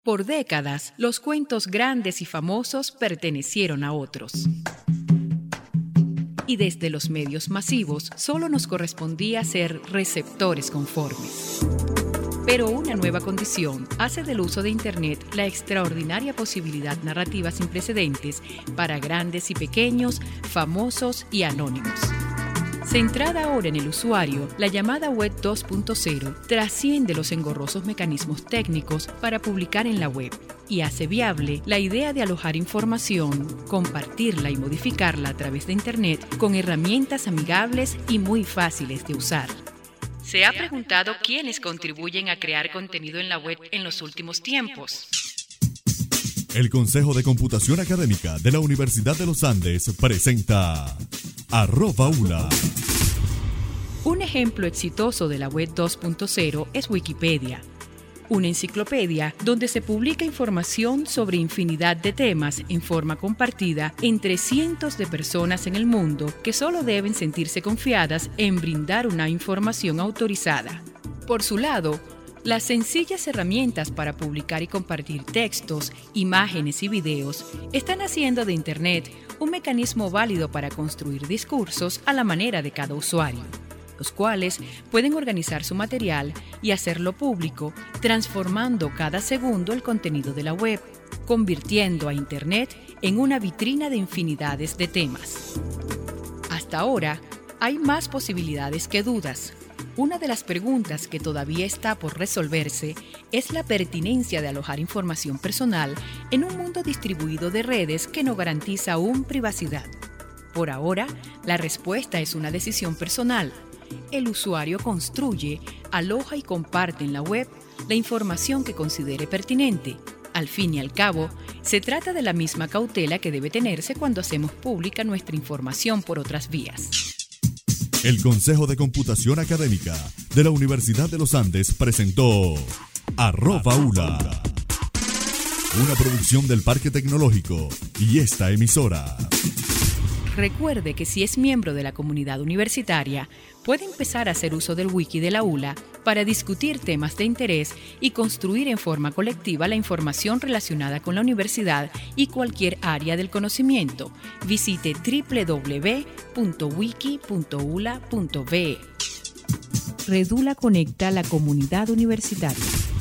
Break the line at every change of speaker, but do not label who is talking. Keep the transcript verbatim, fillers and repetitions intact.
Por décadas, los cuentos grandes y famosos pertenecieron a otros. Y desde los medios masivos solo nos correspondía ser receptores conformes. Pero una nueva condición hace del uso de Internet la extraordinaria posibilidad narrativa sin precedentes para grandes y pequeños, famosos y anónimos. Centrada ahora en el usuario, la llamada Web dos punto cero trasciende los engorrosos mecanismos técnicos para publicar en la web y hace viable la idea de alojar información, compartirla y modificarla a través de Internet con herramientas amigables y muy fáciles de usar. ¿Se ha preguntado quiénes contribuyen a crear contenido en la web en los últimos tiempos?
El Consejo de Computación Académica de la Universidad de los Andes presenta Arroba ULA.
Un ejemplo exitoso de la Web dos punto cero es Wikipedia, una enciclopedia donde se publica información sobre infinidad de temas en forma compartida entre cientos de personas en el mundo que solo deben sentirse confiadas en brindar una información autorizada. Por su lado, las sencillas herramientas para publicar y compartir textos, imágenes y videos están haciendo de Internet un mecanismo válido para construir discursos a la manera de cada usuario, los cuales pueden organizar su material y hacerlo público, transformando cada segundo el contenido de la web, convirtiendo a Internet en una vitrina de infinidades de temas. Hasta ahora, hay más posibilidades que dudas. Una de las preguntas que todavía está por resolverse es la pertinencia de alojar información personal en un mundo distribuido de redes que no garantiza aún privacidad. Por ahora, la respuesta es una decisión personal. El usuario construye, aloja y comparte en la web la información que considere pertinente. Al fin y al cabo, se trata de la misma cautela que debe tenerse cuando hacemos pública nuestra información por otras vías.
El Consejo de Computación Académica de la Universidad de los Andes presentó Arroba ULA, una producción del Parque Tecnológico y esta emisora.
Recuerde que si es miembro de la comunidad universitaria, puede empezar a hacer uso del wiki de la ULA para discutir temas de interés y construir en forma colectiva la información relacionada con la universidad y cualquier área del conocimiento. Visite doble u doble u doble u punto wiki punto u l a punto b e. Redula conecta a la comunidad universitaria.